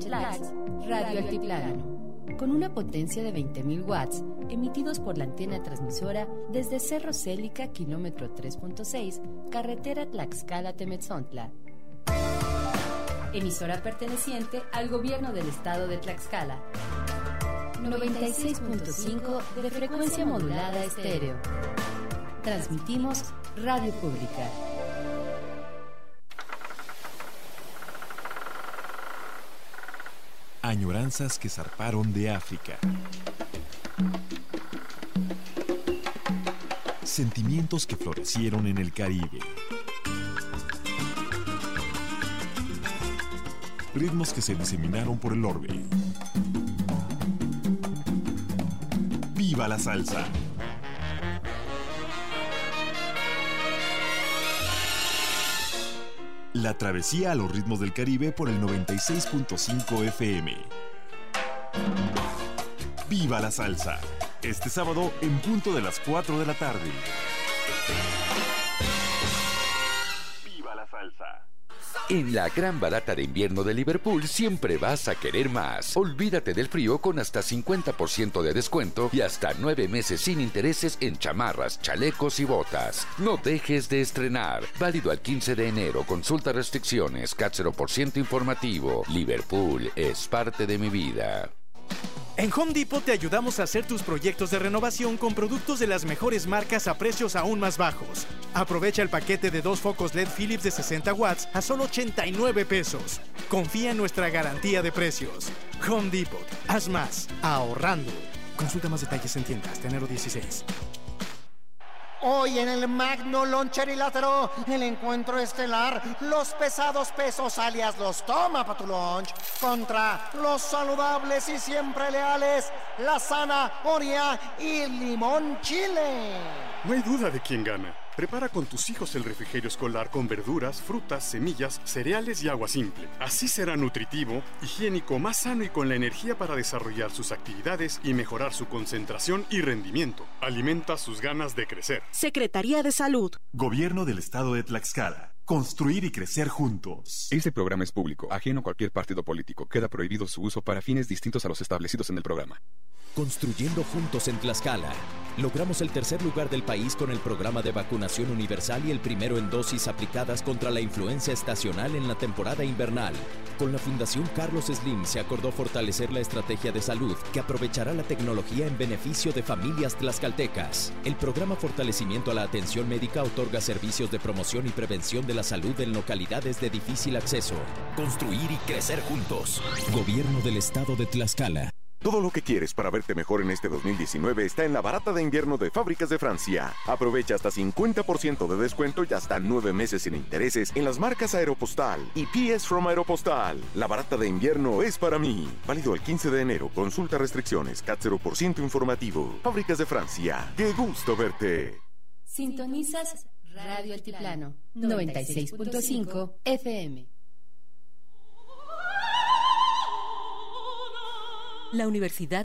Tlax, Radio Altiplano, con una potencia de 20.000 watts, emitidos por la antena transmisora desde Cerro Célica, kilómetro 3.6, carretera Tlaxcala-Temetzontla. Emisora perteneciente al gobierno del estado de Tlaxcala. 96.5 de frecuencia modulada estéreo. Transmitimos Radio Pública. Añoranzas que zarparon de África. Sentimientos que florecieron en el Caribe. Ritmos que se diseminaron por el orbe. ¡Viva la salsa! La travesía a los ritmos del Caribe por el 96.5 FM. ¡Viva la salsa! Este sábado en punto de las 4 de la tarde. ¡Viva la salsa! En la gran barata de invierno de Liverpool siempre vas a querer más. Olvídate del frío con hasta 50% de descuento y hasta 9 meses sin intereses en chamarras, chalecos y botas. No dejes de estrenar. Válido al 15 de enero. Consulta restricciones. CAT 0% informativo. Liverpool es parte de mi vida. En Home Depot te ayudamos a hacer tus proyectos de renovación con productos de las mejores marcas a precios aún más bajos. Aprovecha el paquete de 2 focos LED Philips de 60 watts a solo 89 pesos. Confía en nuestra garantía de precios. Home Depot. Haz más. Ahorrando. Consulta más detalles en tienda hasta enero 16. Hoy en el Magno Loncherilátero, el encuentro estelar, los pesados pesos alias los toma pa' tu lunch, contra los saludables y siempre leales, la zanahoria y limón chile. No hay duda de quién gana. Prepara con tus hijos el refrigerio escolar con verduras, frutas, semillas, cereales y agua simple. Así será nutritivo, higiénico, más sano y con la energía para desarrollar sus actividades y mejorar su concentración y rendimiento. Alimenta sus ganas de crecer. Secretaría de Salud. Gobierno del Estado de Tlaxcala. Construir y crecer juntos. Este programa es público, ajeno a cualquier partido político. Queda prohibido su uso para fines distintos a los establecidos en el programa. Construyendo juntos en Tlaxcala. Logramos el tercer lugar del país con el programa de vacunación universal y el primero en dosis aplicadas contra la influenza estacional en la temporada invernal. Con la Fundación Carlos Slim se acordó fortalecer la estrategia de salud que aprovechará la tecnología en beneficio de familias tlaxcaltecas. El programa Fortalecimiento a la Atención Médica otorga servicios de promoción y prevención de la salud en localidades de difícil acceso. Construir y crecer juntos. Gobierno del Estado de Tlaxcala. Todo lo que quieres para verte mejor en este 2019 está en la barata de invierno de Fábricas de Francia. Aprovecha hasta 50% de descuento y hasta 9 meses sin intereses en las marcas Aeropostal y PS from Aeropostal. La barata de invierno es para mí. Válido el 15 de enero. Consulta restricciones. CAT 0% informativo. Fábricas de Francia. ¡Qué gusto verte! Sintonizas Radio Altiplano 96.5 FM. La Universidad